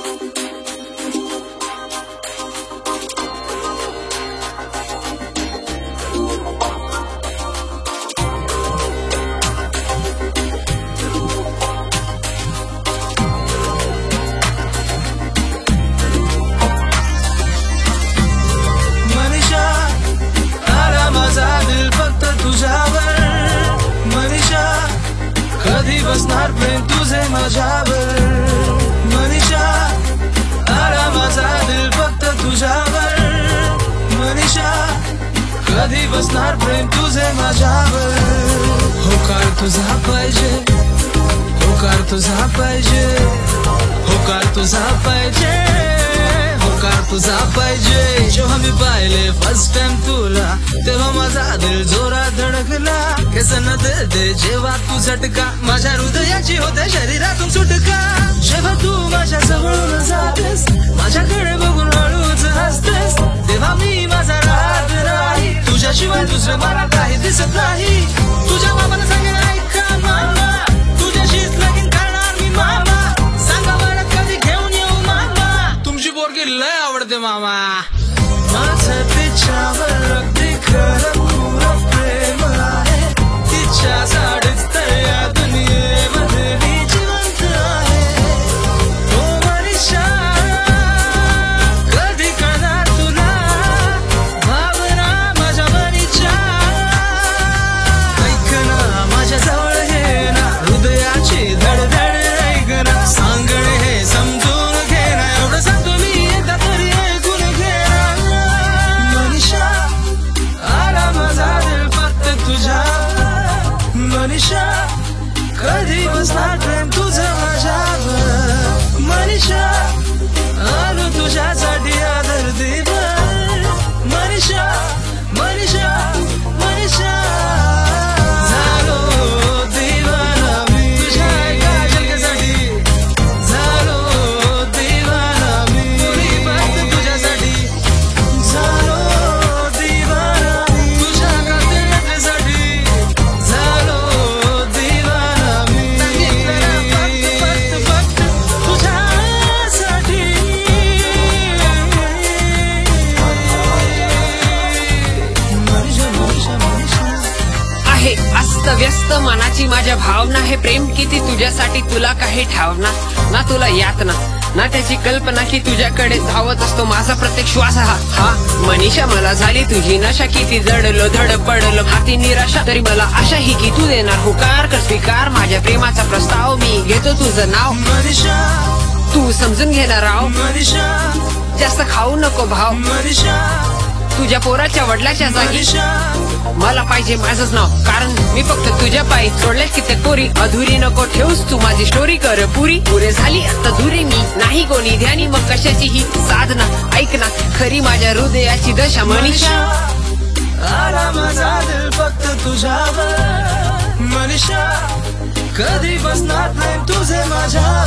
कधी बसणार प्रेम तुझे माझ्यावर मनीषा आला माझा दिल फक्त तुझ्यावर मनीषा कधी बसणार प्रेम तुझे माझ्यावर होकार तुझा पाहिजे होकार तुझा पाहिजे होकार तुझा पाहिजे होकार तुझा पाहिजे जेव्हा मी पाहिले फर्स्ट टाइम तुला तेव्हा माझा दिल जोरात धडकला केसन दे जेव्हा तू झटका माझ्या हृदयाची होते शरीरातून सुटका जेव्हा तू माझ्या जवळून जातेस माझ्याकडे बघून हळूच हसतेस तेव्हा मी माझा राहत नाही तुझ्याशिवाय दुसरं मला काही दिसत नाही तुझ्या बाबाला सांगेन ऐका मामा तुझ्याशीच लगीन करणार मी मामा सांगा मला कधी घेऊन येऊ मामा तुमची पोरगी लय आवडते मामा माझं तिच्यावर अगदी खरं पुरं प्रेम आहे तिच्यासाठीच तर या दुनियेमध्ये मी जिवंत आहे ओ मनीषा कधी कळणार तुला भावना माझ्या मनीषा ऐक ना माझ्या जवळ ये ना हृदयाची धडधड ऐक ना सांगणे हे समजून घे ना एवढं सांगतो मी एकदा तरी ऐकून घे ना मनीषा आला माझा दिल फक्त तुझ्या मनीषा कधी बसणार प्रेम तुझं माझ्यावर मनीषा आलो तुझ्यासाठी आदर देवर मनीषा मनीषा मनीषा झालो दिवाना मी तुझ्या एका झलकेसाठी झालो दिवाना मी फक्त तुझ्यासाठी झालो दिवाना तुझ्या कातण्यासाठी झालो दिवाना मी फक्त तुझ्यासाठी मनीषा मनीषा मनीषा आहे अस्त व्यस्त मनाची माझ्या भावना हे प्रेम किती तुझ्यासाठी तुला काही ठावना ना तुला यातना ना त्याची कल्पना की तुझ्याकडे धावत असतो माझा प्रत्येक श्वास हा मनीषा मला झाली तुझी नशा किती जडलो धड पडलो हाती निराशा तरी मला आशा ही की तू देणार होकार कर स्वीकार माझ्या प्रेमाचा प्रस्ताव मी घेतो तुझं नाव मनीषा तू समजून घेणार राव मनीषा जास्त खाऊ नको भाव मनीषा तुझ्या पोराच्या वडिलाच्या जागी मनीषा मला पाहिजे माझंच नाव कारण मी फक्त तुझ्या पायी सोडले कित्येक पोरी अधुरी नको ठेवूस तू माझी स्टोरी कर पुरी पुरे झाली आता धुरे मी नाही कोणी ध्यानी मग कशाची ही साधना ऐक ना खरी माझ्या हृदयाची दशा मनीषा आला माझा दिल फक्त तुझ्यावर मनीषा कधी बसणार प्रेम तुझे माझ्या